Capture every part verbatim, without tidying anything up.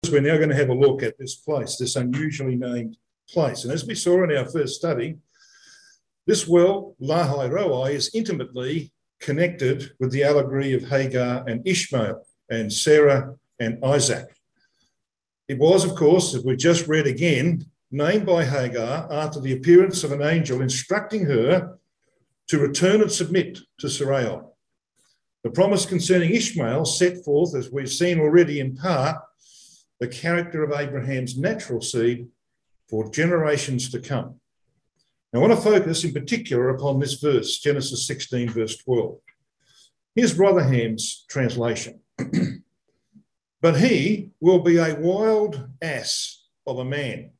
words, we're now going to have a look at this place, this unusually named place. And as we saw in our first study, this well, Lahai Roi, is intimately connected with the allegory of Hagar and Ishmael and Sarah and Isaac. It was, of course, as we just read again, named by Hagar after the appearance of an angel instructing her to return and submit to Sarai. The promise concerning Ishmael set forth, as we've seen already in part, the character of Abraham's natural seed for generations to come. Now, I want to focus in particular upon this verse, Genesis sixteen, verse twelve. Here's Rotherham's translation. But he will be a wild ass of a man,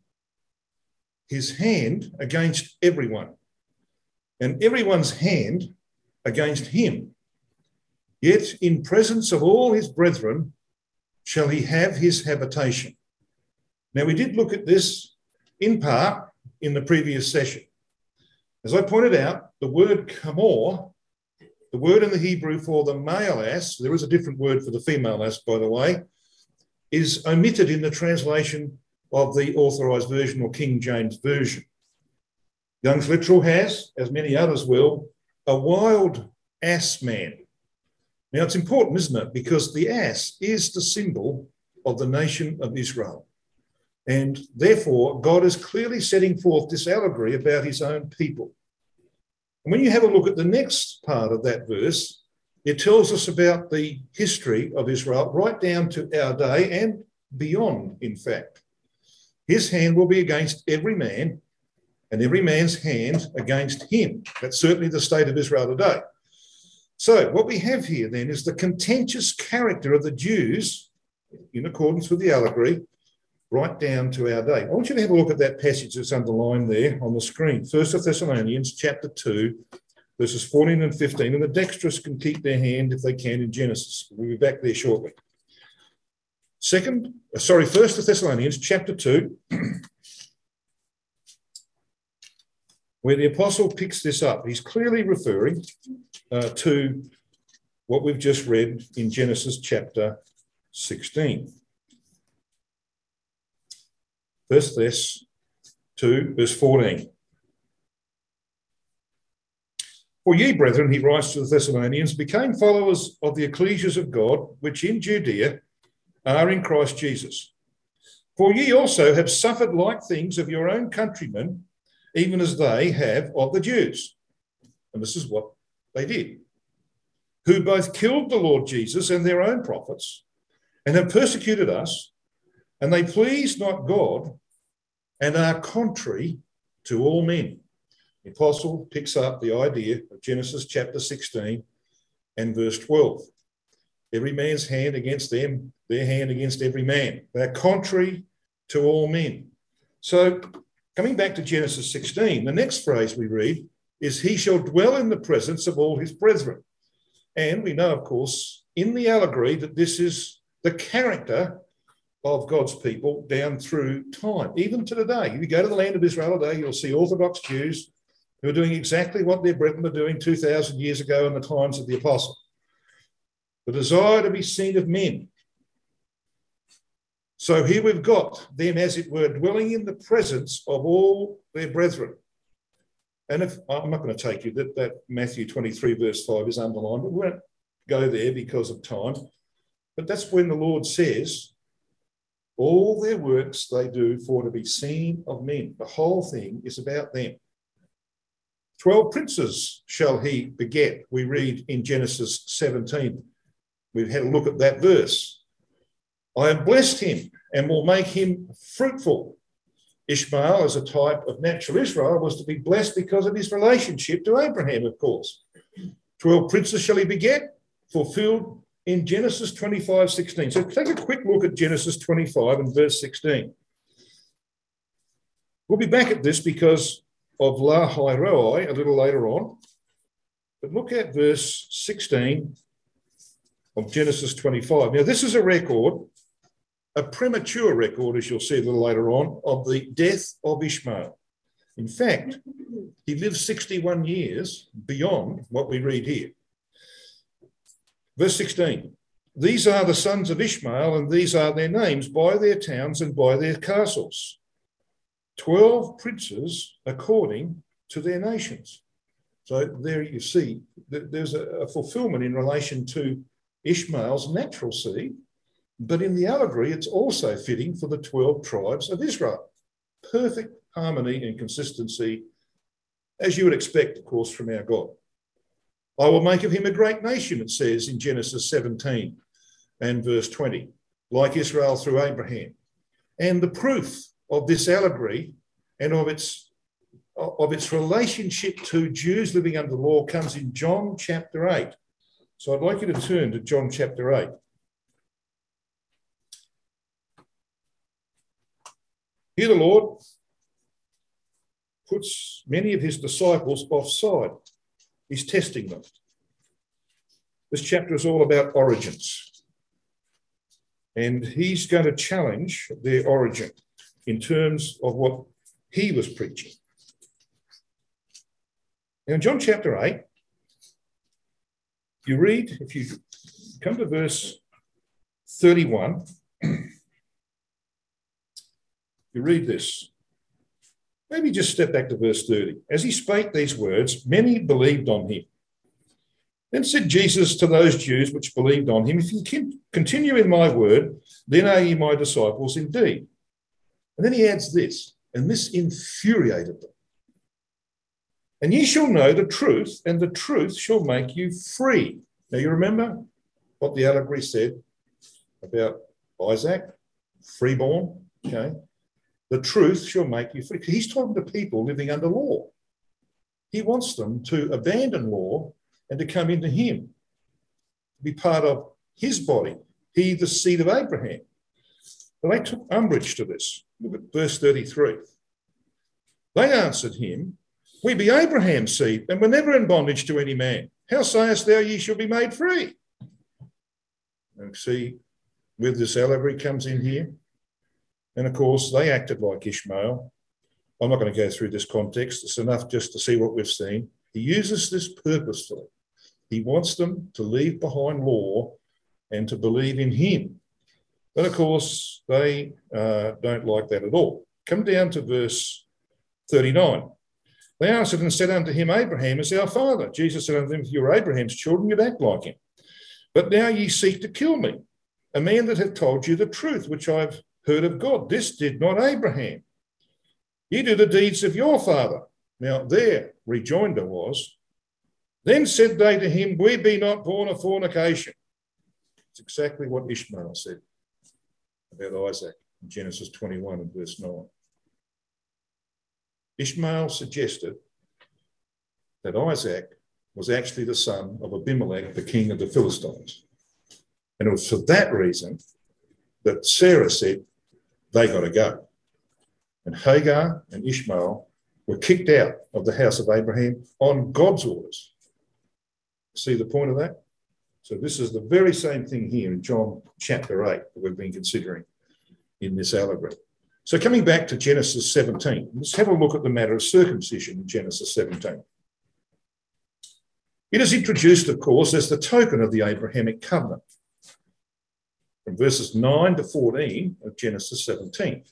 his hand against everyone, and everyone's hand against him. Yet in presence of all his brethren shall he have his habitation. Now, we did look at this in part in the previous session. As I pointed out, the word kamor, the word in the Hebrew for the male ass, there is a different word for the female ass, by the way, is omitted in the translation of the Authorised Version or King James Version. Young's Literal has, as many others will, a wild ass man. Now, it's important, isn't it? Because the ass is the symbol of the nation of Israel. And therefore, God is clearly setting forth this allegory about his own people. And when you have a look at the next part of that verse, it tells us about the history of Israel right down to our day and beyond, in fact. His hand will be against every man and every man's hand against him. That's certainly the state of Israel today. So what we have here then is the contentious character of the Jews in accordance with the allegory right down to our day. I want you to have a look at that passage that's underlined there on the screen. First Thessalonians chapter two, verses fourteen and fifteen, and the dexterous can keep their hand if they can in Genesis. We'll be back there shortly. Second, sorry, First Thessalonians chapter two, where the apostle picks this up. He's clearly referring uh, to what we've just read in Genesis chapter sixteen. First Thess two, verse fourteen. For ye, brethren, he writes to the Thessalonians, became followers of the ecclesias of God, which in Judea are in Christ Jesus. For ye also have suffered like things of your own countrymen, even as they have of the Jews. And this is what they did. Who both killed the Lord Jesus and their own prophets, and have persecuted us, and they please not God, and are contrary to all men. The apostle picks up the idea of Genesis chapter sixteen and verse twelve. Every man's hand against them, their hand against every man. They're contrary to all men. So coming back to Genesis sixteen, the next phrase we read is, he shall dwell in the presence of all his brethren. And we know, of course, in the allegory that this is the character of God's people down through time, even to today. If you go to the land of Israel today, you'll see Orthodox Jews who are doing exactly what their brethren were doing two thousand years ago in the times of the apostle. The desire to be seen of men. So here we've got them, as it were, dwelling in the presence of all their brethren. And if I'm not going to take you that, that Matthew twenty-three, verse five is underlined, but we won't go there because of time. But that's when the Lord says, all their works they do for to be seen of men. The whole thing is about them. Twelve princes shall he beget, we read in Genesis seventeen. We've had a look at that verse. I have blessed him and will make him fruitful. Ishmael, as a type of natural Israel, was to be blessed because of his relationship to Abraham, of course. Twelve princes shall he beget, fulfilled in Genesis twenty-five, sixteen. So take a quick look at Genesis twenty-five and verse sixteen. We'll be back at this because of Lahai Roi a little later on. But look at verse sixteen of Genesis twenty-five. Now, this is a record, a premature record, as you'll see a little later on, of the death of Ishmael. In fact, he lived sixty-one years beyond what we read here. Verse sixteen, These are the sons of Ishmael, and these are their names by their towns and by their castles. Twelve princes according to their nations. So there you see, there's a fulfillment in relation to Ishmael's natural seed, but in the allegory, it's also fitting for the twelve tribes of Israel. Perfect harmony and consistency, as you would expect, of course, from our God. I will make of him a great nation, it says in Genesis seventeen and verse twenty, like Israel through Abraham. And the proof of this allegory and of its, of its relationship to Jews living under law comes in John chapter eight. So I'd like you to turn to John chapter eight. Here the Lord puts many of his disciples offside. He's testing them. This chapter is all about origins. And he's going to challenge their origin in terms of what he was preaching. Now, in John chapter eight, you read, if you come to verse thirty-one, you read this. Maybe just step back to verse thirty. As he spake these words, many believed on him. Then said Jesus to those Jews which believed on him, if you continue in my word, then are ye my disciples indeed. And then he adds this, and this infuriated them. And ye shall know the truth, and the truth shall make you free. Now you remember what the allegory said about Isaac, freeborn, okay? The truth shall make you free. He's talking to people living under law. He wants them to abandon law and to come into him, to be part of his body, he the seed of Abraham. But they took umbrage to this. Look at verse thirty-three. They answered him, we be Abraham's seed, and were never in bondage to any man. How sayest thou ye shall be made free? And see where this allegory comes in here. And of course, they acted like Ishmael. I'm not going to go through this context. It's enough just to see what we've seen. He uses this purposefully. He wants them to leave behind law and to believe in him. But of course, they uh, don't like that at all. Come down to verse thirty-nine. They answered and said unto him, Abraham is our father. Jesus said unto them, if you were Abraham's children, you'd act like him. But now ye seek to kill me, a man that hath told you the truth, which I've heard of God. This did not Abraham. Ye do the deeds of your father. Now their rejoinder was, then said they to him, we be not born of fornication. It's exactly what Ishmael said about Isaac in Genesis twenty-one and verse nine. Ishmael suggested that Isaac was actually the son of Abimelech, the king of the Philistines. And it was for that reason that Sarah said, they got to go. And Hagar and Ishmael were kicked out of the house of Abraham on God's orders. See the point of that? So this is the very same thing here in John chapter eight that we've been considering in this allegory. So coming back to Genesis seventeen, let's have a look at the matter of circumcision in Genesis seventeen. It is introduced, of course, as the token of the Abrahamic covenant from verses nine to fourteen of Genesis seventeen.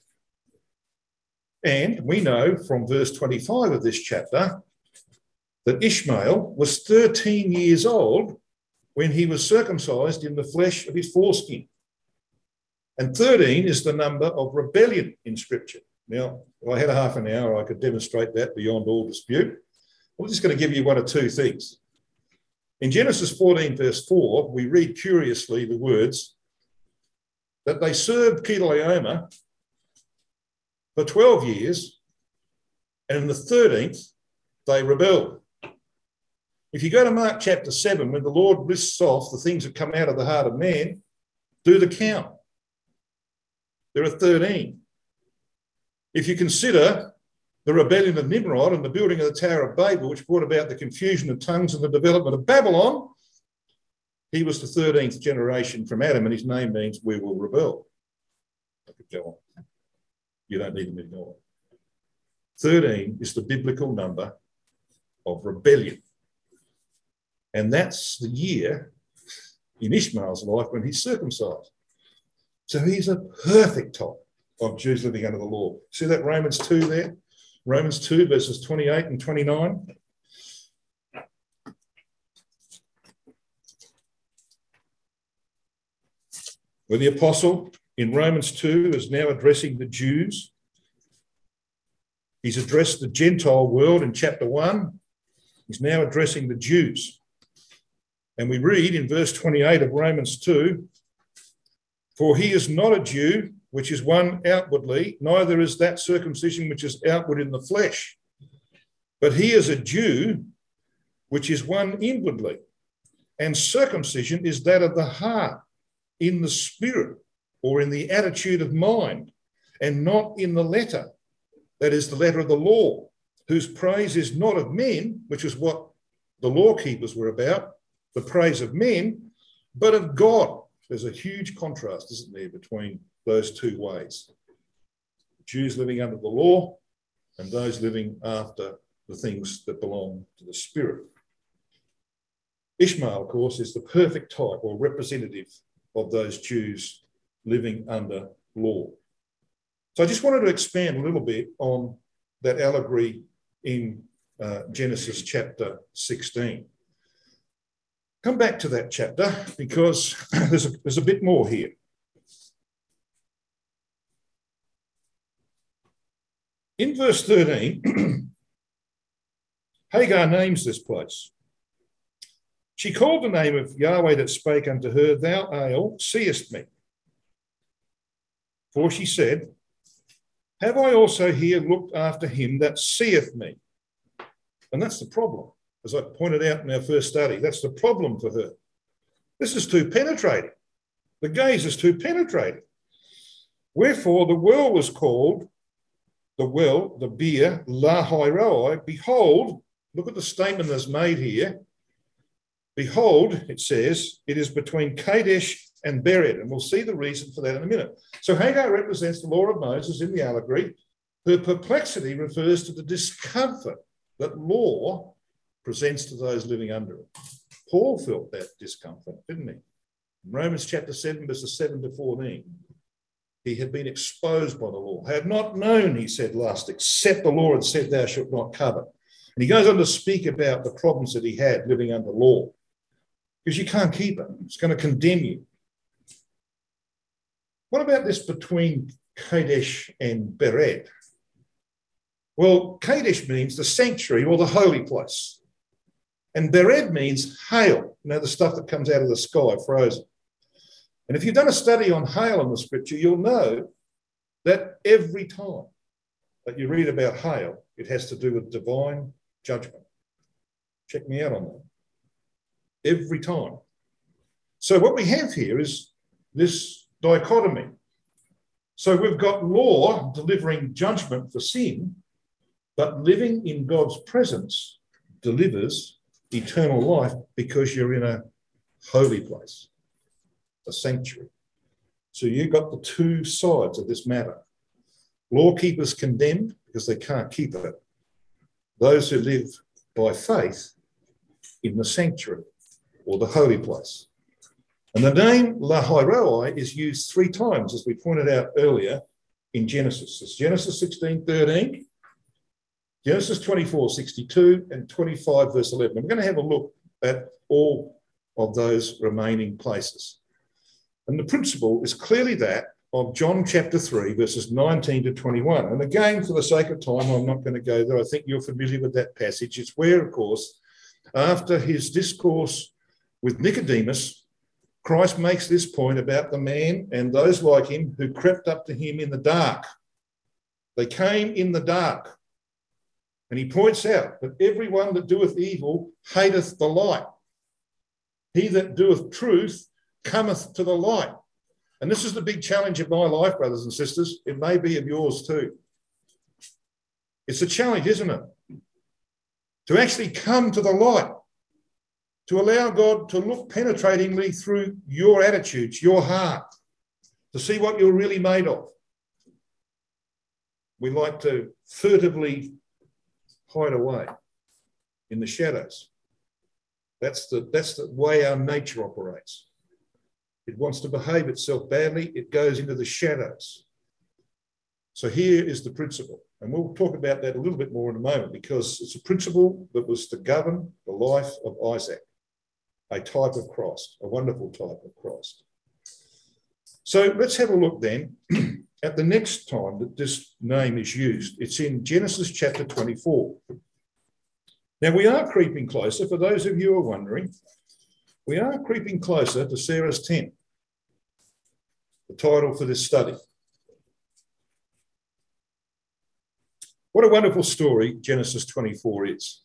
And we know from verse twenty-five of this chapter that Ishmael was thirteen years old when he was circumcised in the flesh of his foreskin. And thirteen is the number of rebellion in Scripture. Now, if I had a half an hour, I could demonstrate that beyond all dispute. I'm just going to give you one or two things. In Genesis fourteen, verse four, we read curiously the words that they served Kedorlaomer for twelve years, and in the thirteenth, they rebelled. If you go to Mark chapter seven, when the Lord lists off the things that come out of the heart of man, do the count. There are thirteen. If you consider the rebellion of Nimrod and the building of the Tower of Babel, which brought about the confusion of tongues and the development of Babylon, he was the thirteenth generation from Adam, and his name means we will rebel. I could go on. You don't need to ignore it. thirteen is the biblical number of rebellion. And that's the year in Ishmael's life when he's circumcised. So he's a perfect type of Jews living under the law. See that Romans two there? Romans two, verses twenty-eight and twenty-nine. Where the apostle in Romans two is now addressing the Jews. He's addressed the Gentile world in chapter one. He's now addressing the Jews. And we read in verse twenty-eight of Romans two, for he is not a Jew, which is one outwardly, neither is that circumcision which is outward in the flesh. But he is a Jew, which is one inwardly. And circumcision is that of the heart, in the spirit, or in the attitude of mind, and not in the letter, that is the letter of the law, whose praise is not of men, which is what the law keepers were about, the praise of men, but of God. There's a huge contrast, isn't there, between those two ways. Jews living under the law and those living after the things that belong to the Spirit. Ishmael, of course, is the perfect type or representative of those Jews living under law. So I just wanted to expand a little bit on that allegory in uh, Genesis chapter sixteen. Come back to that chapter because there's a, there's a bit more here. In verse thirteen, Hagar names this place. She called the name of Yahweh that spake unto her, Thou, Ale, seest me. For she said, Have I also here looked after him that seeth me? And that's the problem. As I pointed out in our first study, that's the problem for her. This is too penetrating. The gaze is too penetrating. Wherefore the well was called, the well, the beer, Lahai Roi. Behold, look at the statement that's made here. Behold, it says, it is between Kadesh and Bered, and we'll see the reason for that in a minute. So Hagar represents the law of Moses in the allegory. Her perplexity refers to the discomfort that law presents to those living under it. Paul felt that discomfort, didn't he? In Romans chapter seven, verses seven to fourteen, he had been exposed by the law. Had not known, he said last, except the law had said, Thou shalt not covet. And he goes on to speak about the problems that he had living under law. Because you can't keep it. It's going to condemn you. What about this between Kadesh and Bered? Well, Kadesh means the sanctuary or the holy place. And Bered means hail, you know, the stuff that comes out of the sky, frozen. And if you've done a study on hail in the scripture, you'll know that every time that you read about hail, it has to do with divine judgment. Check me out on that. Every time. So what we have here is this dichotomy. So we've got law delivering judgment for sin, but living in God's presence delivers eternal life because you're in a holy place, a sanctuary. So you've got the two sides of this matter. Law keepers condemned because they can't keep it. Those who live by faith in the sanctuary or the holy place. And the name Lahai Roi is used three times, as we pointed out earlier, in Genesis. It's Genesis sixteen thirteen, Genesis twenty-four sixty-two, and twenty-five verse eleven. And we're going to have a look at all of those remaining places. And the principle is clearly that of John chapter three, verses nineteen to twenty-one. And again, for the sake of time, I'm not going to go there. I think you're familiar with that passage. It's where, of course, after his discourse with Nicodemus, Christ makes this point about the man and those like him who crept up to him in the dark. They came in the dark. And he points out that everyone that doeth evil hateth the light. He that doeth truth cometh to the light. And this is the big challenge of my life, brothers and sisters. It may be of yours too. It's a challenge, isn't it? To actually come to the light. To allow God to look penetratingly through your attitudes, your heart, to see what you're really made of. We like to furtively hide away in the shadows. That's the, that's the way our nature operates. it wants to behave itself badly, it goes into the shadows. So here is the principle. And we'll talk about that a little bit more in a moment, because it's a principle that was to govern the life of Isaac, a type of Christ, a wonderful type of Christ. So let's have a look then at the next time that this name is used. It's in Genesis chapter twenty-four. Now we are creeping closer, for those of you who are wondering, we are creeping closer to Sarah's tent, the title for this study. What a wonderful story Genesis twenty-four is.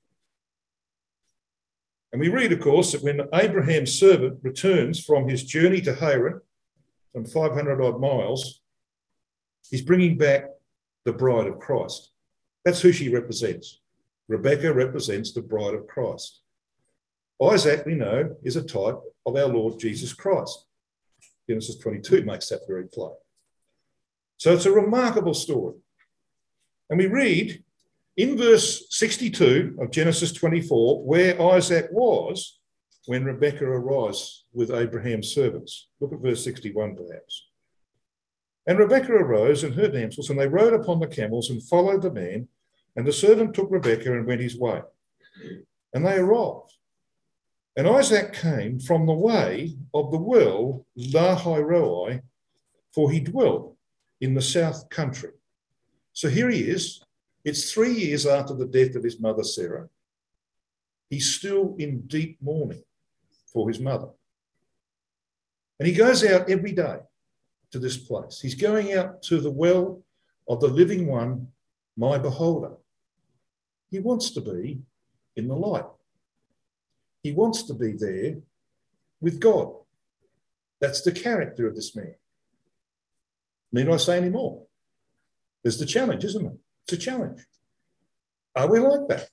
And we read, of course, that when Abraham's servant returns from his journey to Haran, some five hundred odd miles, he's bringing back the bride of Christ. That's who she represents. Rebecca represents the bride of Christ. Isaac, we know, is a type of our Lord Jesus Christ. Genesis twenty-two makes that very plain. So it's a remarkable story. And we read in verse sixty-two of Genesis twenty-four where Isaac was when Rebekah arose with Abraham's servants. Look at verse sixty-one perhaps. And Rebekah arose and her damsels, and they rode upon the camels and followed the man, and the servant took Rebekah and went his way. And they arrived. And Isaac came from the way of the well Lahairoi, for he dwelt in the south country. So here he is. It's three years after the death of his mother Sarah. He's still in deep mourning for his mother. And he goes out every day to this place. He's going out to the well of the living one, my beholder. He wants to be in the light. He wants to be there with God. That's the character of this man. Need I say any more? There's the challenge, isn't it? It's a challenge. Are we like that?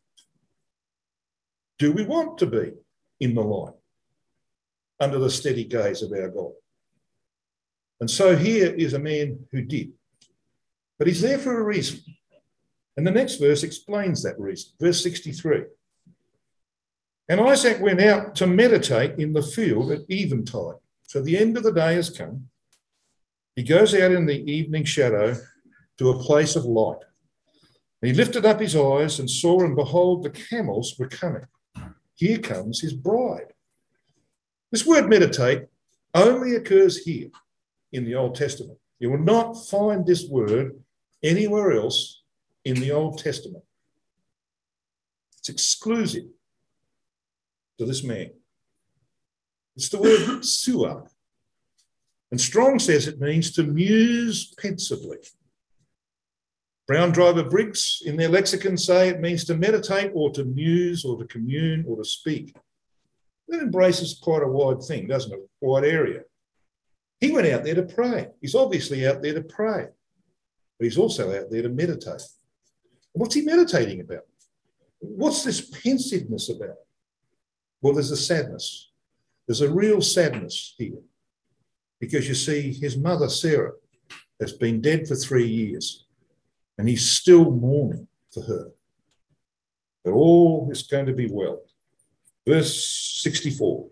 Do we want to be in the light under the steady gaze of our God? And so here is a man who did. But he's there for a reason. And the next verse explains that reason. Verse sixty-three. And Isaac went out to meditate in the field at eventide. So the end of the day has come. He goes out in the evening shadow to a place of light. And he lifted up his eyes and saw, and behold, the camels were coming. Here comes his bride. This word meditate only occurs here in the Old Testament. You will not find this word anywhere else in the Old Testament. It's exclusive to this man. It's the word suah. And Strong says it means to muse pensively. Brown Driver Briggs in their lexicon say it means to meditate or to muse or to commune or to speak. That embraces quite a wide thing, doesn't it? A wide area. He went out there to pray. He's obviously out there to pray, but he's also out there to meditate. What's he meditating about? What's this pensiveness about? Well, there's a sadness. There's a real sadness here, because you see, his mother, Sarah, has been dead for three years, and he's still mourning for her. But all is going to be well. Verse sixty-four.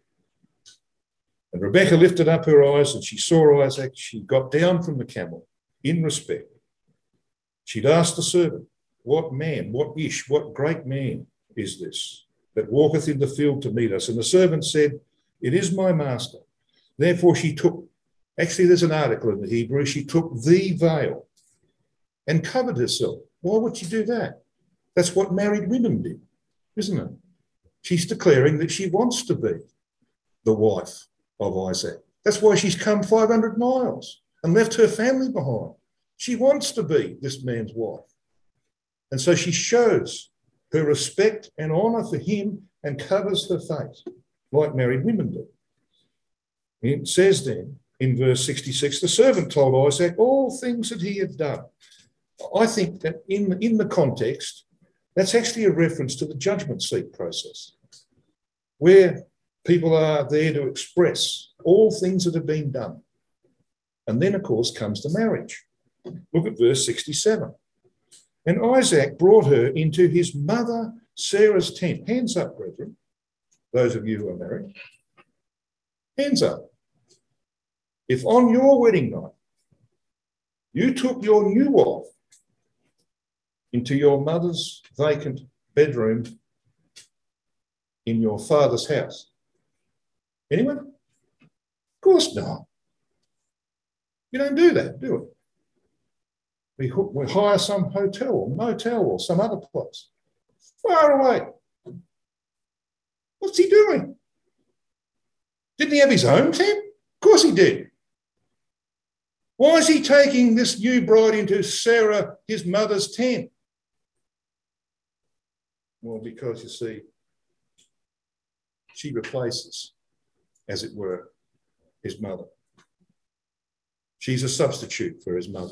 And Rebekah lifted up her eyes, and she saw Isaac. She got down from the camel in respect. She'd asked the servant, what man, what ish, what great man is this that walketh in the field to meet us? And the servant said, it is my master. Therefore she took, actually there's an article in the Hebrew, she took the veil and covered herself. Why would she do that? That's what married women did, isn't it? She's declaring that she wants to be the wife of Isaac. That's why she's come five hundred miles and left her family behind. She wants to be this man's wife. And so she shows her respect and honour for him and covers her face, like married women do. It says then in verse sixty-six, the servant told Isaac all things that he had done. I think that in, in the context, that's actually a reference to the judgment seat process, where people are there to express all things that have been done. And then, of course, comes the marriage. Look at verse sixty-seven. And Isaac brought her into his mother Sarah's tent. Hands up, brethren, those of you who are married. Hands up. if on your wedding night you took your new wife into your mother's vacant bedroom in your father's house? Anyone? Of course not. We don't do that, do we? We, we hire some hotel or motel or some other place far away. What's he doing? Didn't he have his own tent? Of course he did. Why is he taking this new bride into Sarah, his mother's tent? Well, because you see, she replaces, as it were, his mother. She's a substitute for his mother.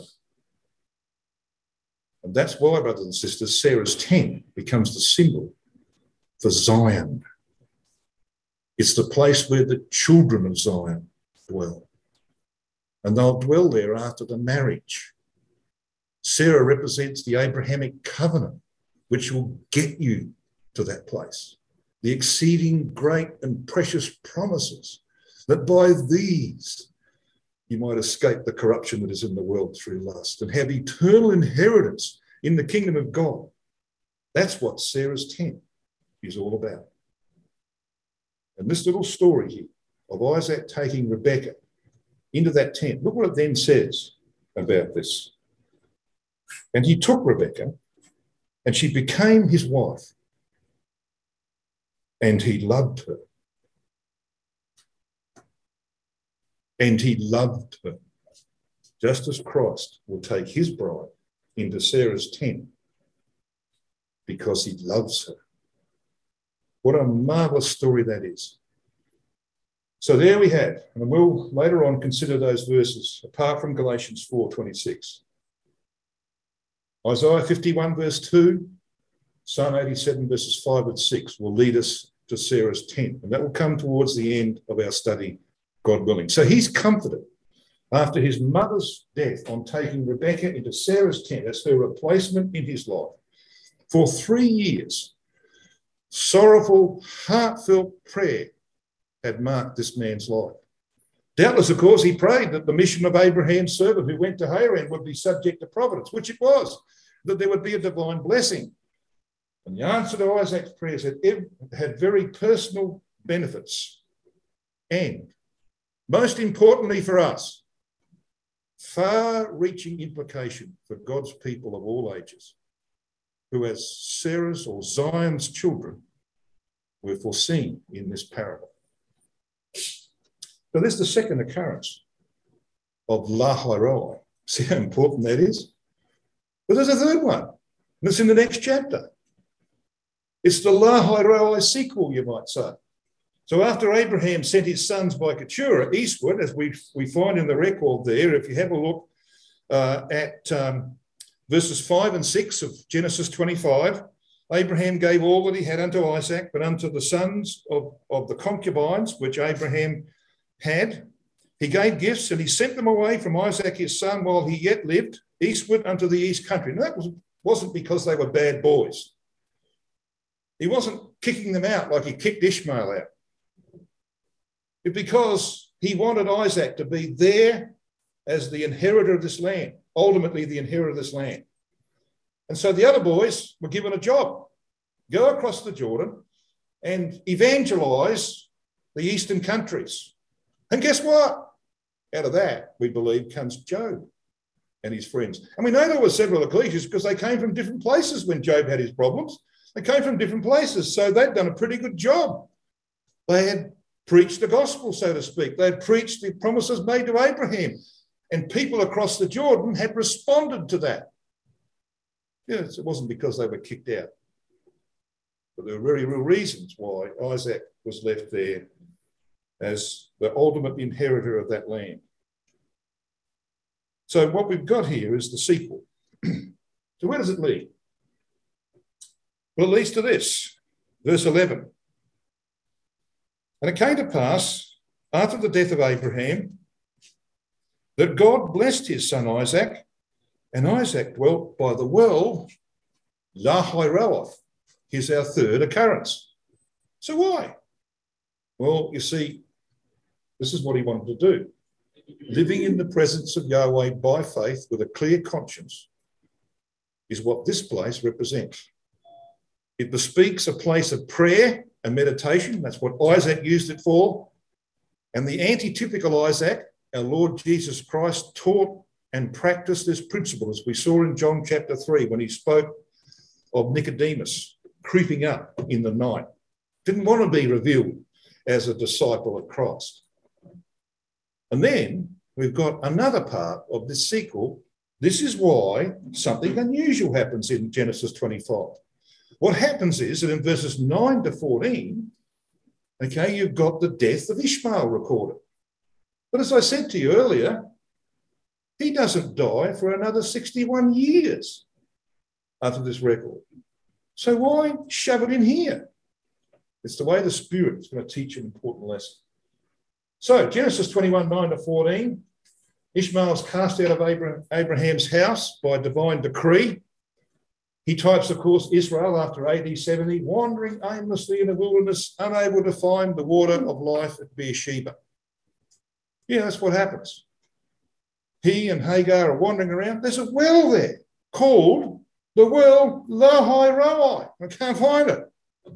And that's why, brothers and sisters, Sarah's tent becomes the symbol for Zion. It's the place where the children of Zion dwell. And they'll dwell there after the marriage. Sarah represents the Abrahamic covenant, which will get you to that place. The exceeding great and precious promises that by these you might escape the corruption that is in the world through lust and have eternal inheritance in the kingdom of God. That's what Sarah's tent is all about. And this little story here of Isaac taking Rebekah into that tent, look what it then says about this. And he took Rebekah, and she became his wife, and he loved her. And he loved her, just as Christ will take his bride into Sarah's tent because he loves her. What a marvellous story that is. So there we have, and we'll later on consider those verses apart from Galatians four twenty-six. Isaiah fifty-one verse two, Psalm eighty-seven verses five and six will lead us to Sarah's tent, and that will come towards the end of our study, God willing. So he's comforted after his mother's death on taking Rebekah into Sarah's tent as her replacement in his life. For three years, sorrowful, heartfelt prayer had marked this man's life. Doubtless, of course, he prayed that the mission of Abraham's servant who went to Haran would be subject to providence, which it was, that there would be a divine blessing. And the answer to Isaac's prayers had, had very personal benefits and, most importantly for us, far-reaching implication for God's people of all ages, who as Sarah's or Zion's children were foreseen in this parable. So this is the second occurrence of Lahai Roi. See how important that is? But there's a third one, and it's in the next chapter. It's the Lahai Roi sequel, you might say. So after Abraham sent his sons by Keturah eastward, as we, we find in the record there, if you have a look uh, at um, verses five and six of Genesis twenty-five, Abraham gave all that he had unto Isaac, but unto the sons of, of the concubines, which Abraham had, he gave gifts, and he sent them away from Isaac his son while he yet lived, eastward unto the east country. And that was, wasn't because they were bad boys. He wasn't kicking them out like he kicked Ishmael out. It's because he wanted Isaac to be there as the inheritor of this land, ultimately the inheritor of this land. And so the other boys were given a job. Go across the Jordan and evangelize the eastern countries. And guess what? Out of that, we believe, comes Job and his friends. And we know there were several ecclesias because they came from different places when Job had his problems. They came from different places, so they'd done a pretty good job. They had preached the gospel, so to speak. They had preached the promises made to Abraham, and people across the Jordan had responded to that. Yes, it wasn't because they were kicked out, but there were very real reasons why Isaac was left there as the ultimate inheritor of that land. So what we've got here is the sequel. So where does it lead? Well, it leads to this, verse eleven. And it came to pass, after the death of Abraham, that God blessed his son Isaac, and Isaac dwelt by the well, Lahai Roi. Here's our third occurrence. So why? Well, you see, this is what he wanted to do. living in the presence of Yahweh by faith with a clear conscience, is what this place represents. It bespeaks a place of prayer and meditation. That's what Isaac used it for. And the antitypical Isaac, our Lord Jesus Christ, taught and practiced this principle, as we saw in John chapter three, when he spoke of Nicodemus creeping up in the night. Didn't want to be revealed as a disciple of Christ. And then we've got another part of this sequel. This is why something unusual happens in Genesis twenty-five. What happens is that in verses nine to fourteen, okay, you've got the death of Ishmael recorded. But as I said to you earlier, he doesn't die for another sixty-one years after this record. So why shove it in here? It's the way the Spirit is going to teach an important lesson. So Genesis twenty-one, nine to fourteen, Ishmael's cast out of Abraham's house by divine decree. He types, of course, Israel after A D seventy, wandering aimlessly in the wilderness, unable to find the water of life at Beersheba. Yeah, that's what happens. He and Hagar are wandering around. There's a well there called the well Lahai Roi. I can't find it.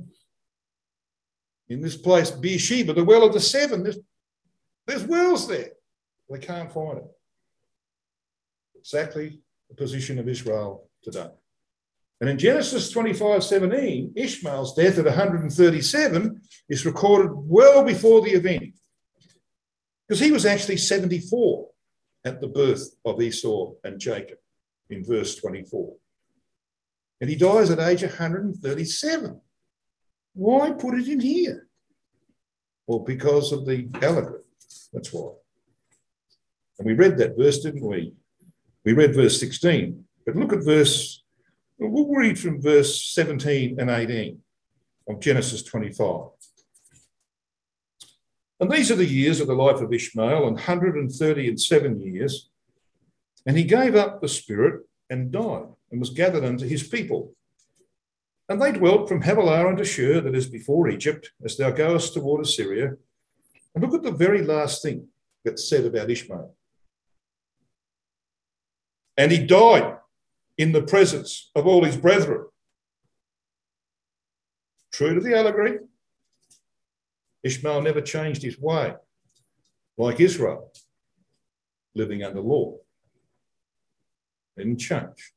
In this place, Beersheba, the well of the seven, there's, there's wells there. They can't find it. Exactly the position of Israel today. And in Genesis twenty-five, seventeen, Ishmael's death at one hundred thirty-seven is recorded well before the event, because he was actually seventy-four at the birth of Esau and Jacob in verse twenty-four. And he dies at age one hundred thirty-seven. Why put it in here? Well, because of the allegory. That's why. And we read that verse, didn't we? We read verse sixteen. But look at verse, we'll read from verse seventeen and eighteen of Genesis twenty-five. And these are the years of the life of Ishmael, one hundred thirty and seven years. And he gave up the spirit and died, and was gathered unto his people. And they dwelt from Havilah unto Shur, that is before Egypt, as thou goest toward Assyria. And look at the very last thing that's said about Ishmael. And he died in the presence of all his brethren. True to the allegory, Ishmael never changed his way, like Israel, living under law. Didn't change.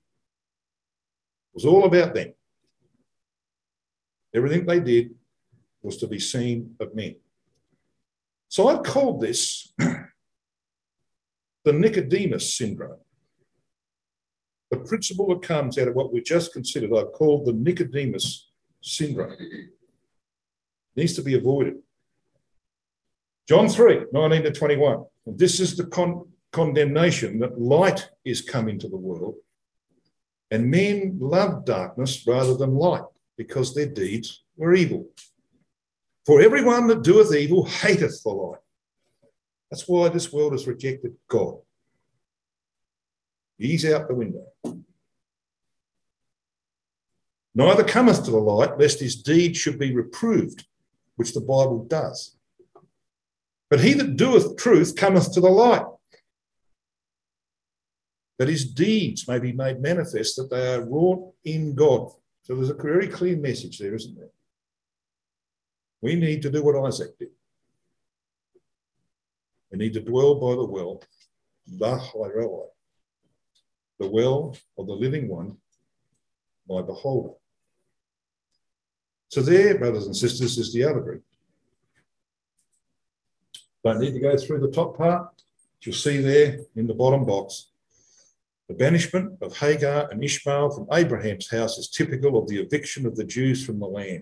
It was all about them. Everything they did was to be seen of men. So I've called this the Nicodemus syndrome. The principle that comes out of what we just considered, I've called the Nicodemus syndrome. It needs to be avoided. John three, nineteen to twenty-one. And this is the con- condemnation that light is come into the world, and men loved darkness rather than light, because their deeds were evil. For everyone that doeth evil hateth the light. That's why this world has rejected God. He's out the window. Neither cometh to the light, lest his deed should be reproved, which the Bible does. But he that doeth truth cometh to the light, that his deeds may be made manifest, that they are wrought in God. So there's a very clear message there, isn't there? We need to do what Isaac did. We need to dwell by the well, Lahai Roi, the well of the living one, my beholder. So there, brothers and sisters, is the allegory. Don't need to go through the top part. You'll see there in the bottom box. The banishment of Hagar and Ishmael from Abraham's house is typical of the eviction of the Jews from the land.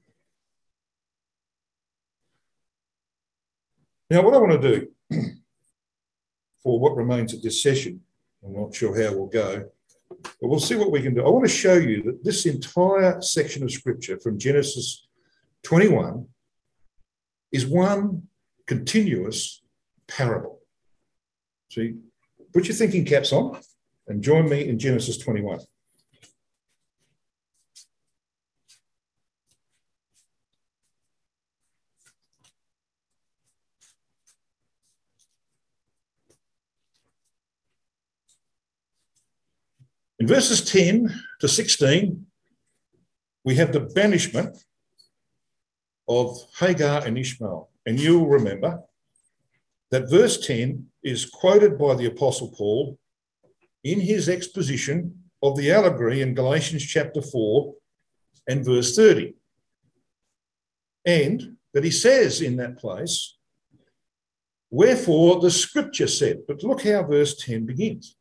Now, what I want to do for what remains of this session, I'm not sure how we'll go, but we'll see what we can do. I want to show you that this entire section of Scripture from Genesis twenty-one is one continuous parable. So put your thinking caps on and join me in Genesis twenty-one. In verses ten to sixteen, we have the banishment of Hagar and Ishmael. And you'll remember that verse ten is quoted by the Apostle Paul in his exposition of the allegory in Galatians chapter four and verse thirty. And that he says in that place, wherefore the scripture said, but look how verse ten begins.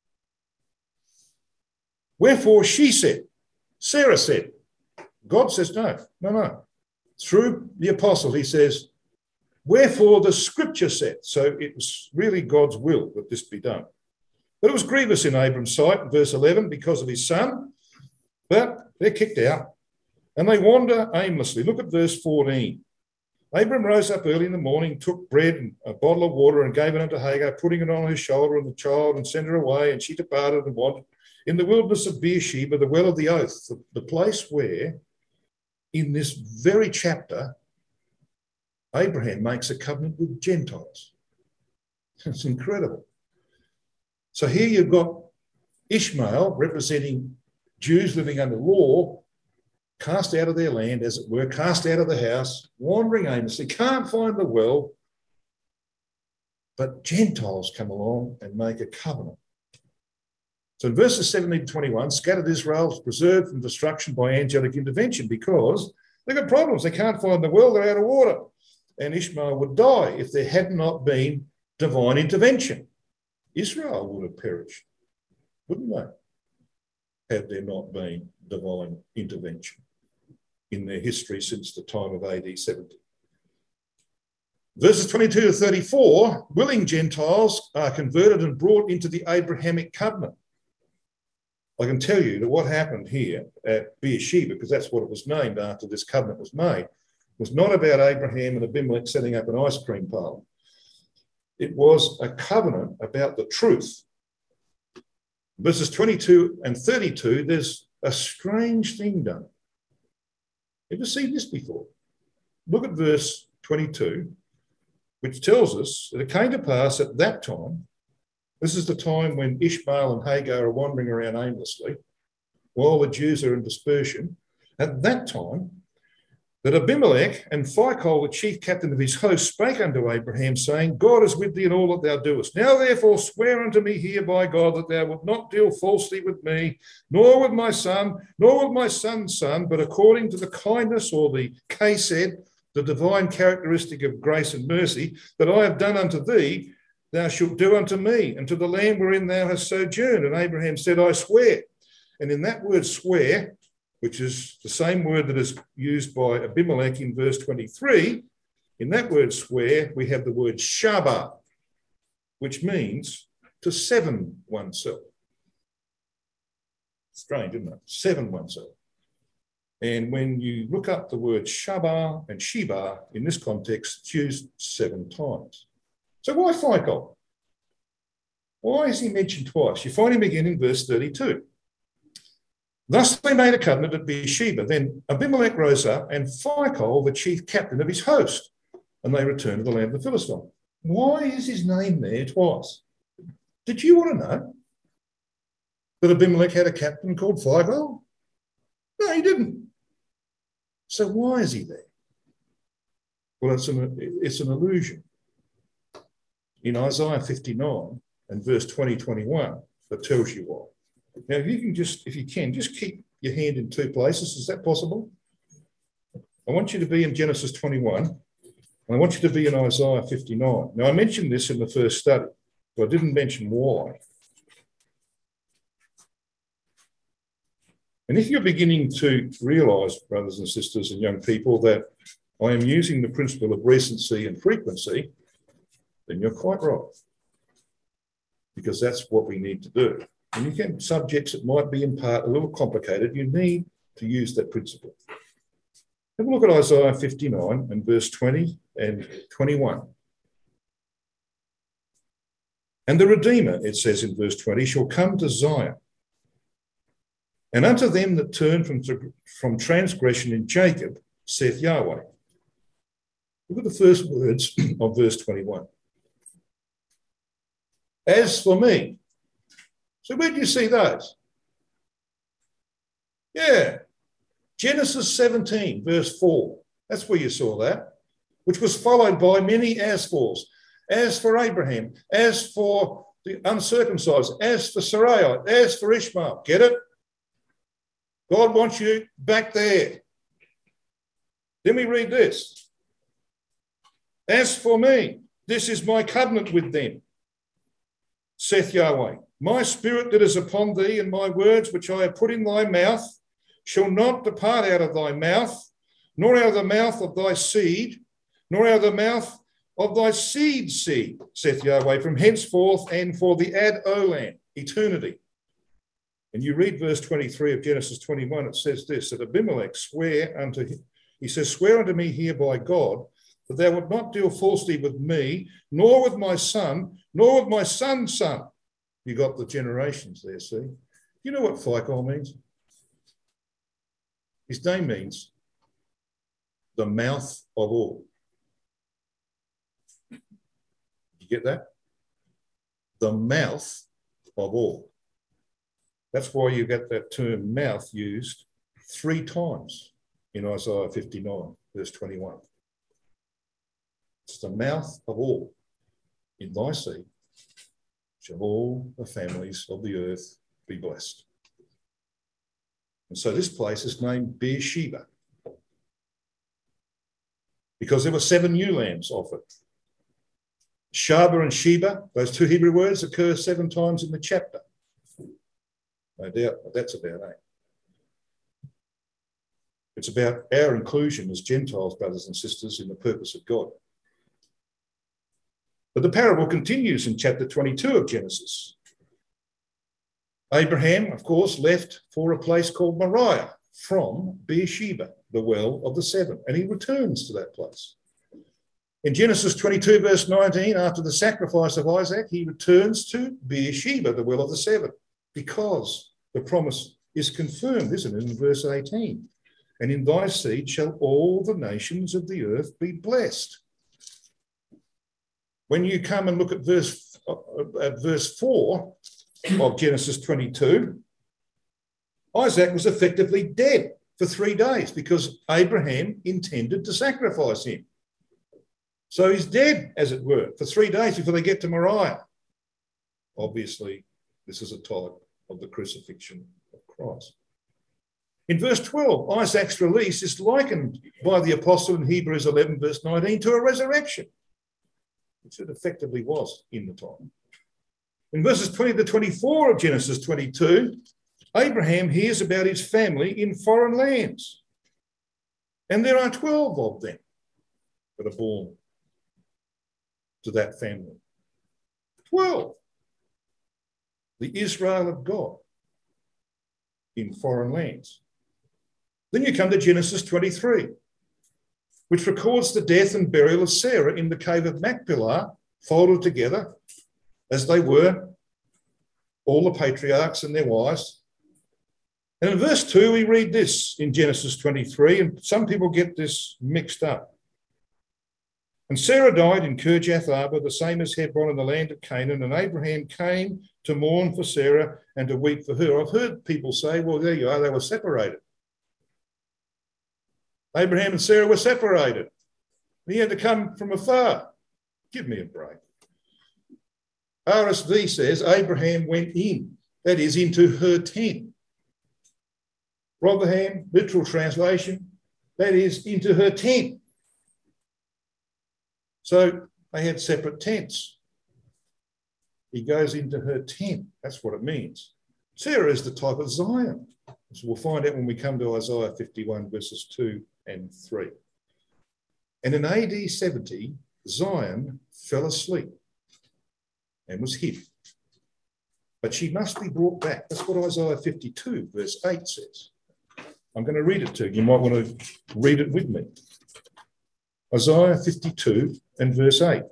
Wherefore she said, Sarah said, God says no, no, no. Through the apostle, he says, wherefore the scripture said. So it was really God's will that this be done. But it was grievous in Abram's sight, verse eleven, because of his son. But they're kicked out and they wander aimlessly. Look at verse fourteen. Abram rose up early in the morning, took bread and a bottle of water and gave it unto Hagar, putting it on his shoulder and the child, and sent her away. And she departed and wandered in the wilderness of Beersheba, the well of the oath, the, the place where, in this very chapter, Abraham makes a covenant with Gentiles. It's incredible. So here you've got Ishmael representing Jews living under law, cast out of their land, as it were, cast out of the house, wandering aimlessly, can't find the well, but Gentiles come along and make a covenant. So in verses seventeen to twenty-one, scattered Israel is preserved from destruction by angelic intervention because they've got problems. They can't find the well, they're out of water. And Ishmael would die if there had not been divine intervention. Israel would have perished, wouldn't they, had there not been divine intervention in their history since the time of A D seventy. Verses twenty-two to thirty-four, willing Gentiles are converted and brought into the Abrahamic covenant. I can tell you that what happened here at Beersheba, because that's what it was named after this covenant was made, was not about Abraham and Abimelech setting up an ice cream parlour. It was a covenant about the truth. Verses twenty-two and thirty-two, there's a strange thing done. Ever seen this before? Look at verse twenty-two, which tells us that it came to pass at that time, this is the time when Ishmael and Hagar are wandering around aimlessly, while the Jews are in dispersion, at that time, that Abimelech and Phicol, the chief captain of his host, spake unto Abraham, saying, God is with thee in all that thou doest. Now therefore swear unto me here by God that thou wilt not deal falsely with me, nor with my son, nor with my son's son, but according to the kindness or the chesed, the divine characteristic of grace and mercy, that I have done unto thee, thou shalt do unto me, and to the land wherein thou hast sojourned. And Abraham said, I swear. And in that word swear, which is the same word that is used by Abimelech in verse twenty-three, in that word swear, we have the word shabbat, which means to seven oneself. Strange, isn't it? Seven oneself. And when you look up the word Shabbat and Sheba, in this context, it's used seven times. So why Phicol? Why is he mentioned twice? You find him again in verse thirty-two. Thus they made a covenant at Beersheba. Then Abimelech rose up, and Phicol, the chief captain of his host, and they returned to the land of the Philistines. Why is his name there twice? Did you want to know that Abimelech had a captain called Phicol? No, he didn't. So why is he there? Well, it's an, it's an illusion. In Isaiah fifty-nine and verse twenty, twenty-one, that tells you why. Now, if you can just, if you can, just keep your hand in two places. Is that possible? I want you to be in Genesis twenty-one, and I want you to be in Isaiah fifty-nine. Now, I mentioned this in the first study, but I didn't mention why. And if you're beginning to realise, brothers and sisters and young people, that I am using the principle of recency and frequency, then you're quite right, because that's what we need to do. And you can subjects that might be in part a little complicated, you need to use that principle. Have a look at Isaiah fifty-nine and verse twenty and twenty-one. And the Redeemer, it says in verse twenty, shall come to Zion, and unto them that turn from, from transgression in Jacob, saith Yahweh. Look at the first words of verse twenty-one. As for me. So where do you see those? Yeah. Genesis seventeen, verse four. That's where you saw that, which was followed by many as fors. As for Abraham, as for the uncircumcised, as for Sarai, as for Ishmael. Get it? God wants you back there. Then we read this. As for me, this is my covenant with them, saith Yahweh. My spirit that is upon thee and my words which I have put in thy mouth shall not depart out of thy mouth, nor out of the mouth of thy seed, nor out of the mouth of thy seed's seed, saith Yahweh, from henceforth and for the ad olam, eternity. And you read verse twenty-three of Genesis twenty-one, it says this, that Abimelech swear unto him, he says, swear unto me here by God, that thou wilt not deal falsely with me, nor with my son, nor with my son's son. You got the generations there, see? You know what Phicol means? His name means the mouth of all. You get that? The mouth of all. That's why you get that term mouth used three times in Isaiah fifty-nine, verse twenty-one. It's the mouth of all. In thy seed shall all the families of the earth be blessed. And so this place is named Beersheba because there were seven ewe lambs offered. Shaba and Sheba, those two Hebrew words, occur seven times in the chapter. No doubt that's about it. It's about our inclusion as Gentiles, brothers and sisters, in the purpose of God. But the parable continues in chapter twenty-two of Genesis. Abraham, of course, left for a place called Moriah from Beersheba, the well of the seven, and he returns to that place. In Genesis twenty-two, verse nineteen, after the sacrifice of Isaac, he returns to Beersheba, the well of the seven, because the promise is confirmed, isn't it, in verse eighteen? And in thy seed shall all the nations of the earth be blessed. When you come and look at verse, uh, at verse four of Genesis twenty-two, Isaac was effectively dead for three days because Abraham intended to sacrifice him. So he's dead, as it were, for three days before they get to Moriah. Obviously, this is a type of the crucifixion of Christ. In verse twelve, Isaac's release is likened by the apostle in Hebrews eleven, verse nineteen, to a resurrection, which it effectively was in the time. In verses twenty to twenty-four of Genesis twenty-two, Abraham hears about his family in foreign lands. And there are twelve of them that are born to that family. twelve. The Israel of God in foreign lands. Then you come to Genesis twenty-three, which records the death and burial of Sarah in the cave of Machpelah, folded together as they were, all the patriarchs and their wives. And in verse two, we read this in Genesis twenty-three, and some people get this mixed up. And Sarah died in Kirjath Arba, the same as Hebron in the land of Canaan, and Abraham came to mourn for Sarah and to weep for her. I've heard people say, well, there you are, they were separated. Abraham and Sarah were separated. He had to come from afar. Give me a break. R S V says Abraham went in, that is, into her tent. Rotherham, literal translation, that is, into her tent. So they had separate tents. He goes into her tent. That's what it means. Sarah is the type of Zion. So we'll find out when we come to Isaiah fifty-one, verses two and three. And in A D seventy, Zion fell asleep and was hid. But she must be brought back. That's what Isaiah fifty-two, verse eight says. I'm going to read it to you. You might want to read it with me. Isaiah fifty-two and verse eight.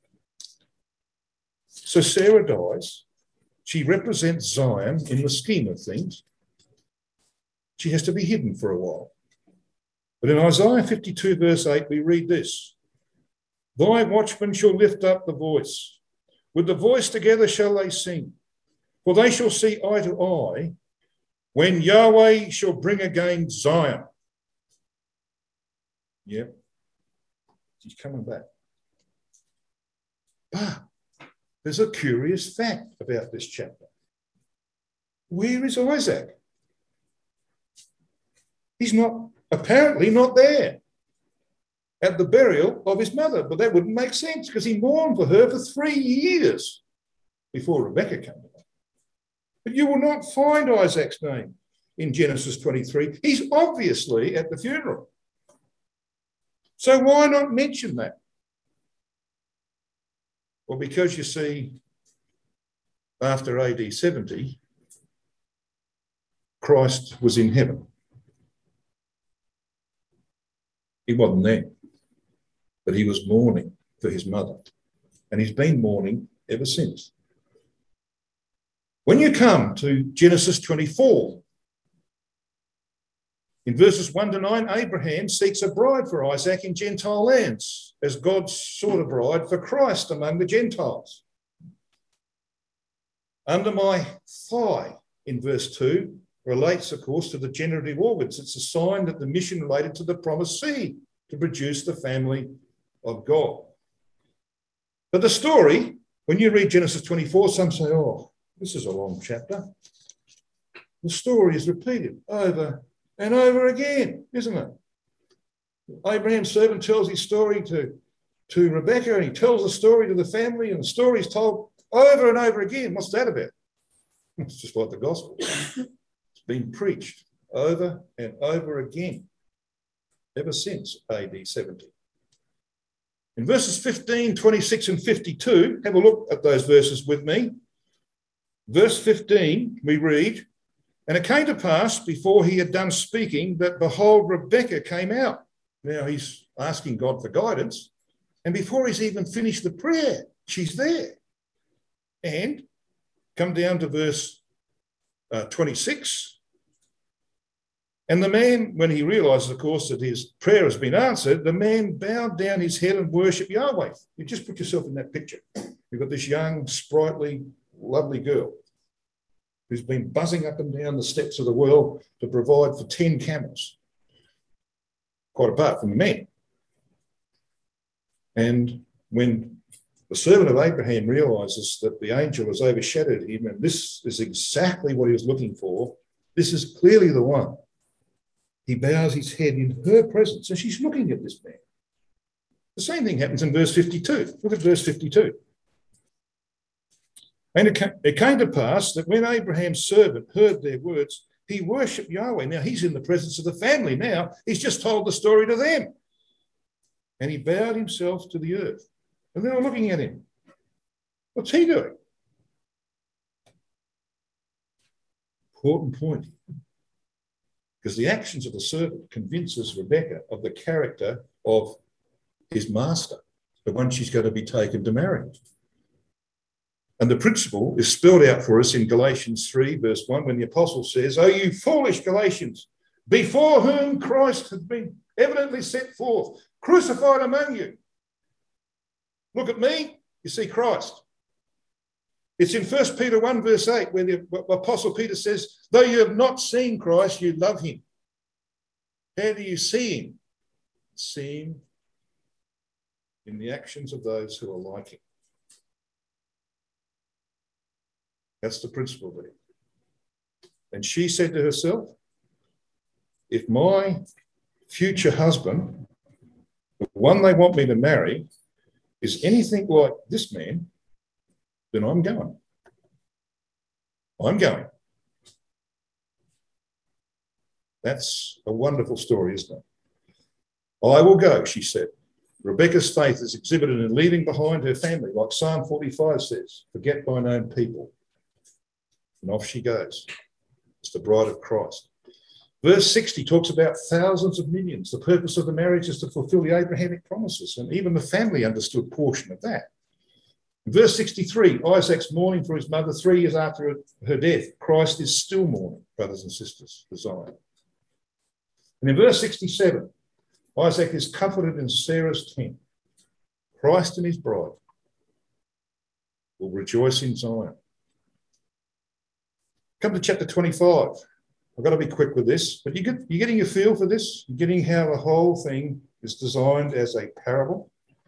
So Sarah dies. She represents Zion in the scheme of things. She has to be hidden for a while. But in Isaiah fifty-two, verse eight, we read this. Thy watchmen shall lift up the voice. With the voice together shall they sing. For they shall see eye to eye, when Yahweh shall bring again Zion. Yep, he's coming back. But there's a curious fact about this chapter. Where is Isaac? He's not, apparently not there at the burial of his mother, but that wouldn't make sense because he mourned for her for three years before Rebekah came along. But you will not find Isaac's name in Genesis twenty-three. He's obviously at the funeral. So why not mention that? Well, because you see, after A D seventy, Christ was in heaven. He wasn't there, but he was mourning for his mother. And he's been mourning ever since. When you come to Genesis twenty-four, in verses one to nine, Abraham seeks a bride for Isaac in Gentile lands, as God sought a bride for Christ among the Gentiles. Under my thigh, in verse two, relates, of course, to the generative organs. It's a sign that the mission related to the promised seed to produce the family of God. But the story, when you read Genesis twenty-four, some say, oh, this is a long chapter. The story is repeated over and over again, isn't it? Abraham's servant tells his story to, to Rebekah, and he tells the story to the family, and the story is told over and over again. What's that about? It's just like the gospel. It's been preached over and over again ever since A D seventy. In verses fifteen, twenty-six and fifty-two, have a look at those verses with me. Verse fifteen, we read, and it came to pass before he had done speaking that, behold, Rebekah came out. Now he's asking God for guidance. And before he's even finished the prayer, she's there. And come down to verse uh, twenty-six. And the man, when he realizes, of course, that his prayer has been answered, the man bowed down his head and worshipped Yahweh. You just put yourself in that picture. You've got this young, sprightly, lovely girl who's been buzzing up and down the steps of the well to provide for ten camels, quite apart from the men. And when the servant of Abraham realizes that the angel has overshadowed him, and this is exactly what he was looking for, this is clearly the one, he bows his head in her presence, and she's looking at this man. The same thing happens in verse fifty-two. Look at verse fifty-two. And it came to pass that when Abraham's servant heard their words, he worshipped Yahweh. Now he's in the presence of the family now. He's just told the story to them. And he bowed himself to the earth. And they were looking at him. What's he doing? Important point. Because the actions of the servant convinces Rebekah of the character of his master, the one she's going to be taken to marry. And the principle is spelled out for us in Galatians three, verse one, when the apostle says, "O you foolish Galatians, before whom Christ has been evidently set forth, crucified among you. Look at me, you see Christ." It's in First Peter one, verse eight, where the apostle Peter says, though you have not seen Christ, you love him. How do you see him? See him in the actions of those who are like him. That's the principle there. And she said to herself, if my future husband, the one they want me to marry, is anything like this man, then I'm going. I'm going. That's a wonderful story, isn't it? I will go, she said. Rebekah's faith is exhibited in leaving behind her family, like Psalm forty-five says, forget thine own people. And off she goes. It's the bride of Christ. Verse sixty talks about thousands of millions. The purpose of the marriage is to fulfill the Abrahamic promises, and even the family understood a portion of that. In verse sixty-three, Isaac's mourning for his mother three years after her death. Christ is still mourning, brothers and sisters, for Zion. And in verse sixty-seven, Isaac is comforted in Sarah's tent. Christ and his bride will rejoice in Zion. Come to chapter twenty-five. I've got to be quick with this, but you get, you're getting a feel for this? You're getting how the whole thing is designed as a parable?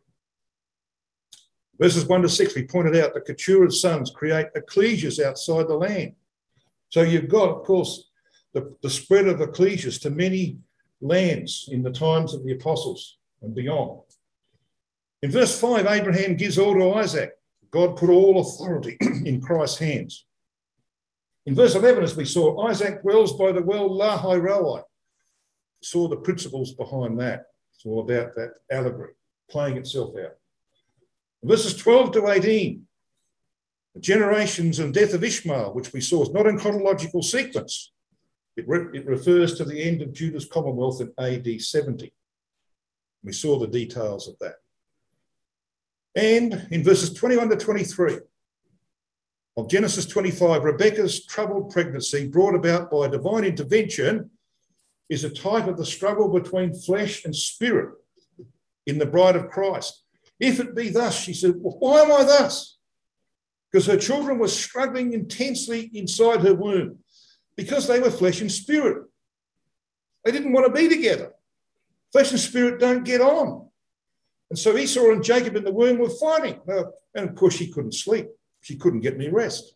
Verses one to six, we pointed out the Keturah's sons create ecclesias outside the land. So you've got, of course, the, the spread of ecclesias to many lands in the times of the apostles and beyond. In verse five, Abraham gives all to Isaac. God put all authority in Christ's hands. In verse eleven, as we saw, Isaac dwells by the well Lahai Roi. Saw the principles behind that. It's all about that allegory playing itself out. In verses twelve to eighteen, the generations and death of Ishmael, which we saw is not in chronological sequence. It, re- it refers to the end of Judah's commonwealth in A D seventy. We saw the details of that. And in verses twenty-one to twenty-three of Genesis twenty-five, Rebekah's troubled pregnancy brought about by divine intervention is a type of the struggle between flesh and spirit in the bride of Christ. If it be thus, she said, well, why am I thus? Because her children were struggling intensely inside her womb because they were flesh and spirit. They didn't want to be together. Flesh and spirit don't get on. And so Esau and Jacob in the womb were fighting. And of course, she couldn't sleep. She couldn't get any rest.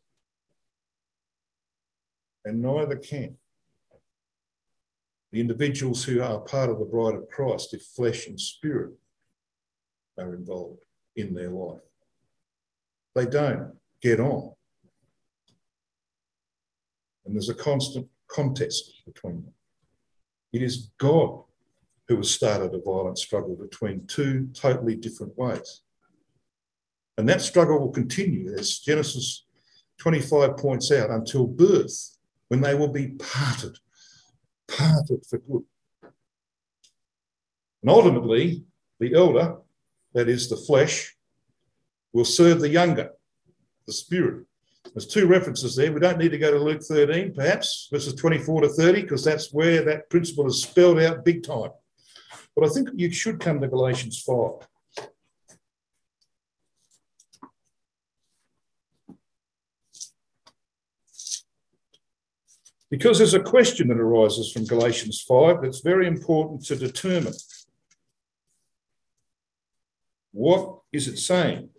And neither can the individuals who are part of the bride of Christ if flesh and spirit are involved in their life. They don't get on. And there's a constant contest between them. It is God who has started a violent struggle between two totally different ways. And that struggle will continue, as Genesis twenty-five points out, until birth, when they will be parted, parted for good. And ultimately, the elder, that is the flesh, will serve the younger, the spirit. There's two references there. We don't need to go to Luke thirteen, perhaps, verses twenty-four to thirty, because that's where that principle is spelled out big time. But I think you should come to Galatians five. Because there's a question that arises from Galatians five that's very important to determine. What is it saying?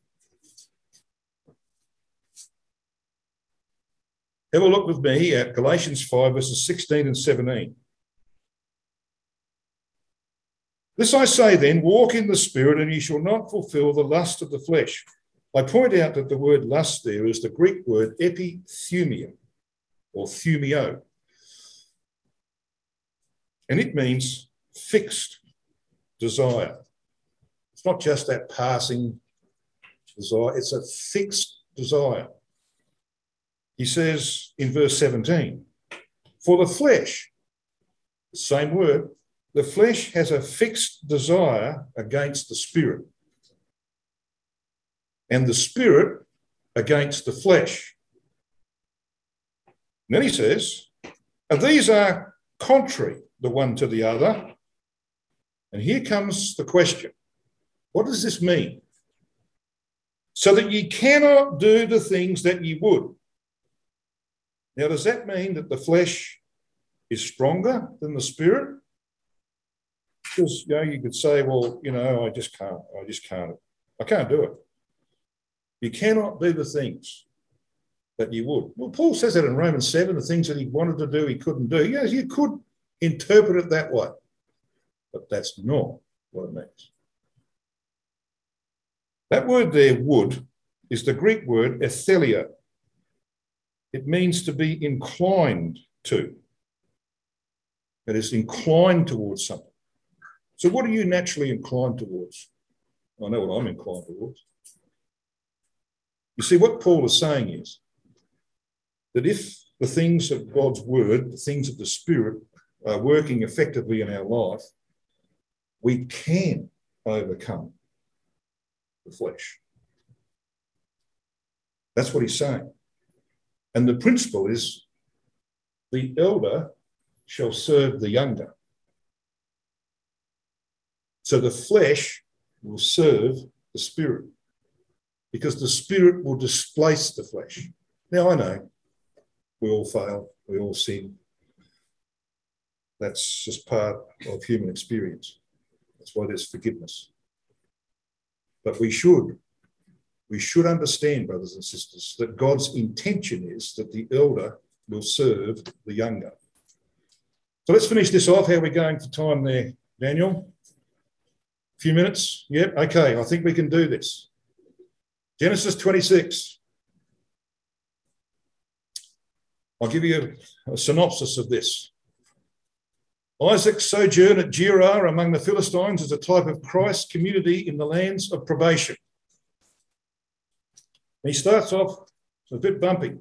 Have a look with me at Galatians five, verses sixteen and seventeen. This I say then, walk in the Spirit, and ye shall not fulfill the lust of the flesh. I point out that the word lust there is the Greek word epithumia, or thumio. And it means fixed desire. It's not just that passing desire, it's a fixed desire. He says in verse seventeen, for the flesh, the same word, the flesh has a fixed desire against the spirit, and the spirit against the flesh. And then he says, and these are contrary the one to the other. And here comes the question. What does this mean? So that ye cannot do the things that ye would. Now, does that mean that the flesh is stronger than the spirit? Because, you know, you could say, well, you know, I just can't, I just can't, I can't do it. You cannot do the things that you would. Well, Paul says that in Romans seven, the things that he wanted to do, he couldn't do. Yes, you could interpret it that way, but that's not what it means. That word there, would, is the Greek word ethelio. It means to be inclined to. It is inclined towards something. So what are you naturally inclined towards? I know what I'm inclined towards. You see, what Paul is saying is that if the things of God's word, the things of the Spirit are working effectively in our life, we can overcome the flesh. That's what he's saying. And the principle is the elder shall serve the younger. So the flesh will serve the spirit, because the spirit will displace the flesh. Now, I know we all fail, we all sin, That's just part of human experience. That's why there's forgiveness. But we should, we should understand, brothers and sisters, that God's intention is that the elder will serve the younger. So let's finish this off. How are we going for time there, Daniel? A few minutes? Yep, okay, I think we can do this. Genesis twenty-six. I'll give you a, a synopsis of this. Isaac's sojourn at Gerar among the Philistines is a type of Christ's community in the lands of probation. He starts off a bit bumpy.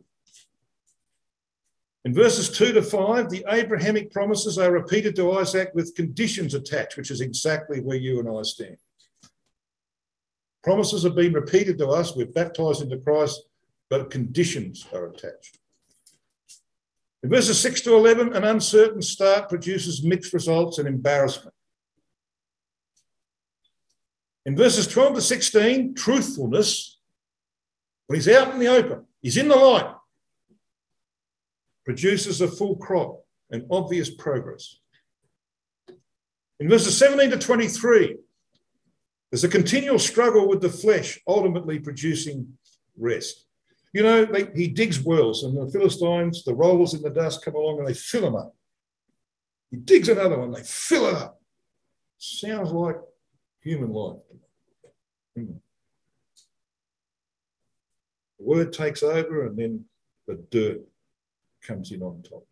In verses two to five, the Abrahamic promises are repeated to Isaac with conditions attached, which is exactly where you and I stand. Promises have been repeated to us. We're baptized into Christ, but conditions are attached. In verses six to eleven, an uncertain start produces mixed results and embarrassment. In verses twelve to sixteen, truthfulness, when he's out in the open, he's in the light, produces a full crop and obvious progress. In verses seventeen to twenty-three, there's a continual struggle with the flesh, ultimately producing rest. You know, they, he digs wells, and the Philistines, the rollers in the dust come along and they fill them up. He digs another one, they fill it up. Sounds like human life. Hmm. The word takes over, and then the dirt comes in on top.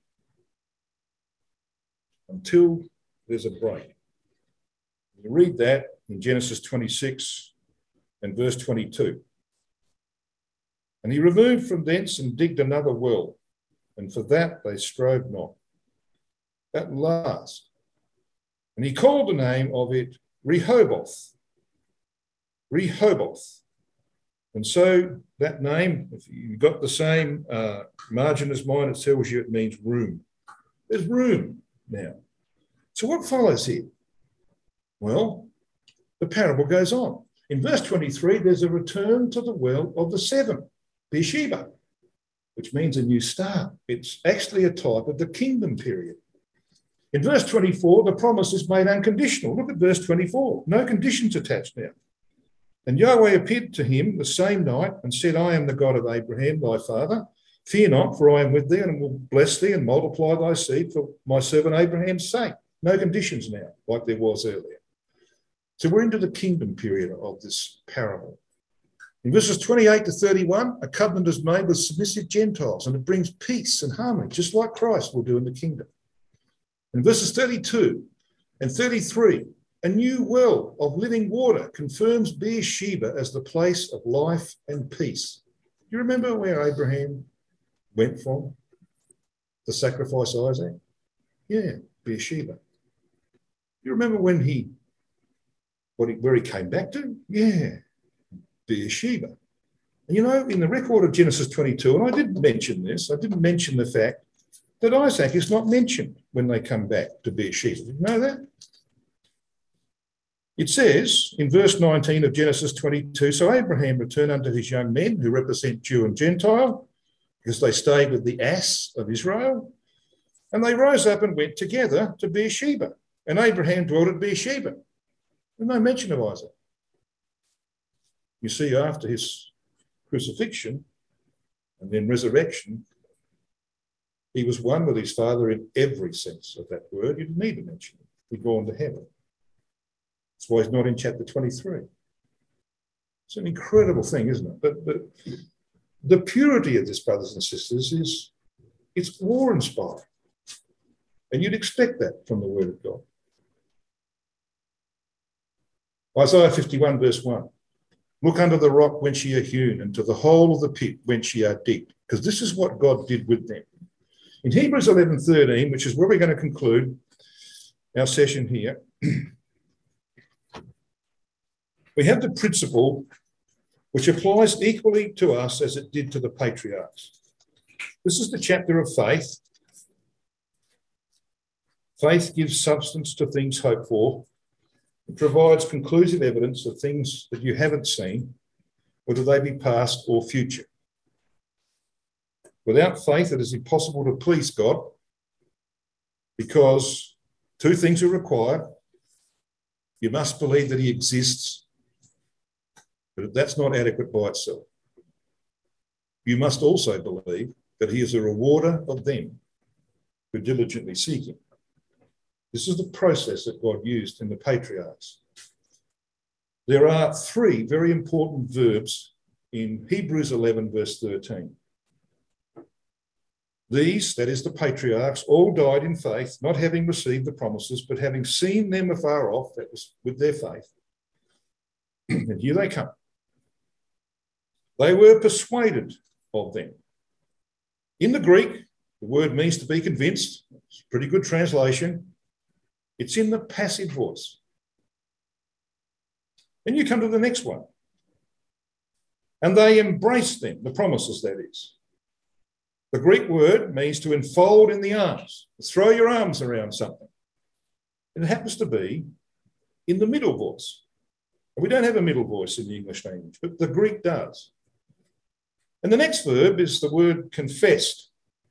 Until there's a break. You read that in Genesis twenty-six and verse twenty-two. And he removed from thence and digged another well, and for that they strove not. At last. And he called the name of it Rehoboth. Rehoboth. And so that name, if you've got the same uh, margin as mine, it tells you it means room. There's room now. So what follows here? Well, the parable goes on. In verse twenty-three, there's a return to the well of the seven, Beersheba, which means a new start. It's actually a type of the kingdom period. In verse twenty-four, the promise is made unconditional. Look at verse twenty-four. No conditions attached now. And Yahweh appeared to him the same night and said, I am the God of Abraham, thy father. Fear not, for I am with thee and will bless thee and multiply thy seed for my servant Abraham's sake. No conditions now, like there was earlier. So we're into the kingdom period of this parable. In verses twenty-eight to thirty-one, a covenant is made with submissive Gentiles, and it brings peace and harmony, just like Christ will do in the kingdom. In verses thirty-two and thirty-three, a new well of living water confirms Beersheba as the place of life and peace. You remember where Abraham went from to sacrifice Isaac? Yeah, Beersheba. You remember when he, what he, where he came back to? Yeah, Beersheba. And you know, in the record of Genesis twenty-two, and I didn't mention this, I didn't mention the fact that Isaac is not mentioned when they come back to Beersheba. Did you know that? It says in verse nineteen of Genesis twenty-two, so Abraham returned unto his young men who represent Jew and Gentile, because they stayed with the ass of Israel, and they rose up and went together to Beersheba. And Abraham dwelt at Beersheba. There's no mention of Isaac. You see, after his crucifixion and then resurrection, he was one with his father in every sense of that word. You didn't need to mention him. He'd gone to heaven. That's why he's not in chapter twenty-three. It's an incredible thing, isn't it? But, but the purity of this, brothers and sisters, is it's awe-inspiring. And you'd expect that from the word of God. Isaiah fifty-one, verse one. Look under the rock whence ye are hewn, and to the hole of the pit whence ye are digged. Because this is what God did with them. In Hebrews eleven thirteen, which is where we're going to conclude our session here, we have the principle which applies equally to us as it did to the patriarchs. This is the chapter of faith. Faith gives substance to things hoped for. It provides conclusive evidence of things that you haven't seen, whether they be past or future. Without faith, it is impossible to please God, because Two things are required. You must believe that he exists, but that's not adequate by itself. You must also believe that he is a rewarder of them who diligently seek him. This is the process that God used in the patriarchs. There are three very important verbs in Hebrews eleven, verse thirteen. These, that is the patriarchs, all died in faith, not having received the promises, but having seen them afar off, that was with their faith. And here they come. They were persuaded of them. In the Greek, the word means to be convinced. It's a pretty good translation. It's in the passive voice. Then you come to the next one. And they embraced them, the promises, that is. The Greek word means to enfold in the arms, to throw your arms around something. And it happens to be in the middle voice. We don't have a middle voice in the English language, but the Greek does. And the next verb is the word confessed.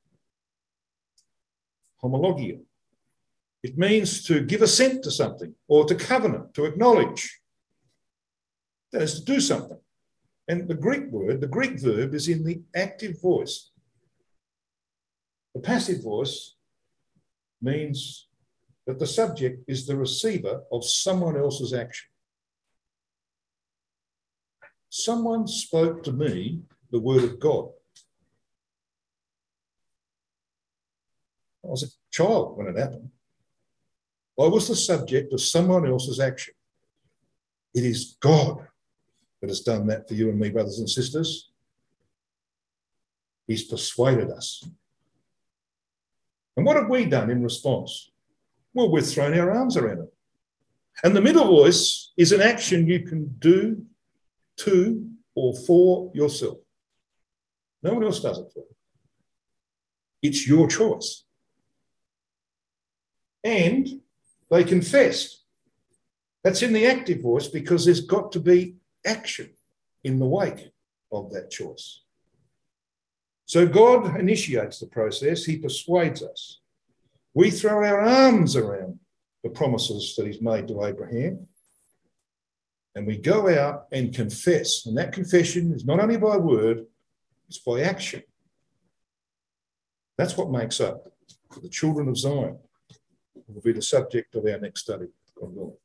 Homologia. It means to give assent to something or to covenant, to acknowledge. That is to do something. And the Greek word, the Greek verb is in the active voice. The passive voice means that the subject is the receiver of someone else's action. Someone spoke to me the word of God. I was a child when it happened. I was the subject of someone else's action. It is God that has done that for you and me, brothers and sisters. He's persuaded us. And what have we done in response? Well, we've thrown our arms around it. And the middle voice is an action you can do to or for yourself. No one else does it for you. It's your choice. And they confessed. That's in the active voice because there's got to be action in the wake of that choice. So God initiates the process. He persuades us. We throw our arms around the promises that he's made to Abraham. And we go out and confess. And that confession is not only by word, it's by action. That's what makes up the children of Zion. Will be the subject of our next study, God willing.